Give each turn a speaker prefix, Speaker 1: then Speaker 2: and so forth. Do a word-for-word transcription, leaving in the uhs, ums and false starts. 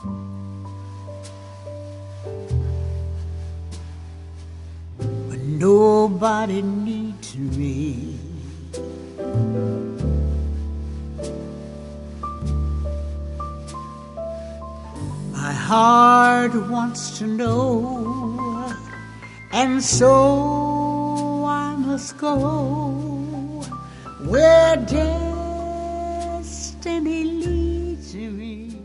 Speaker 1: when nobody needs me. My heart wants to know, and so I must go where destiny leads me.